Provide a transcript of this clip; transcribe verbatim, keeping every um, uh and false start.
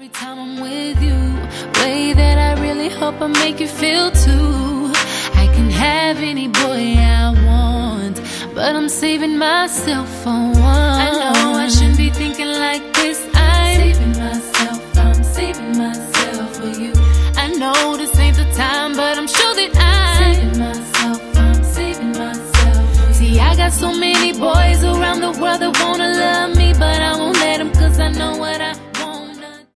every time I'm with you. Way that I really hope I make you feel too. I can have any boy I want, but I'm saving myself for one. I know I shouldn't be thinking like this. I'm saving myself, I'm saving myself for you. I know this ain't the time, but I'm sure that I'm saving myself, I'm saving myself for you. See, I got so many boys around the world that wanna love me, but I won't let them, cause I know what I